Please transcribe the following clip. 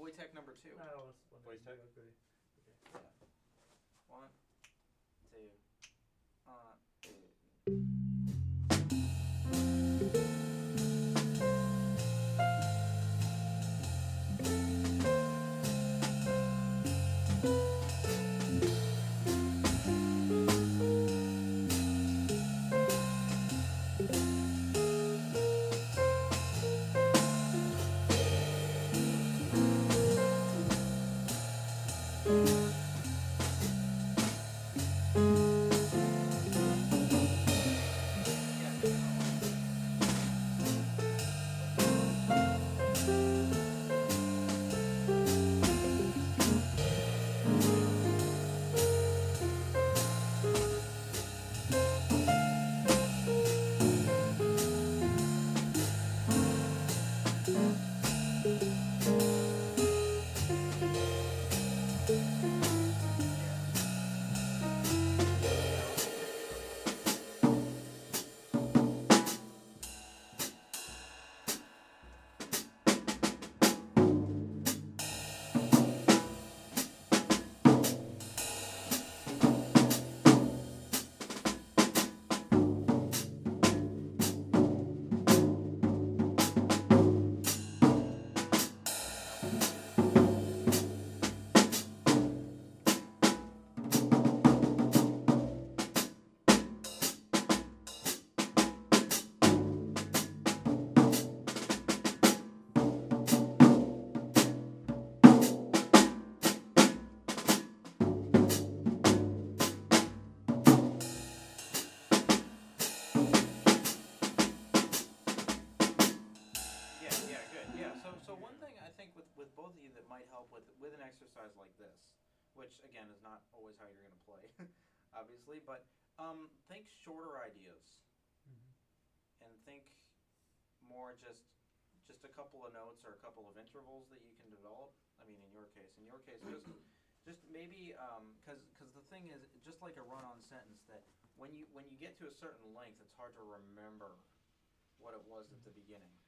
Wojtek number 2. I was wondering. Wojtek? Okay. Yeah. 1, 2, 2. So one thing I think with both of you that might help with an exercise like this, which again is not always how you're going to play, obviously, but think shorter ideas and think more just a couple of notes or a couple of intervals that you can develop. I mean, in your case, just maybe because the thing is, just like a run-on sentence, that when you get to a certain length, it's hard to remember what it was at the beginning.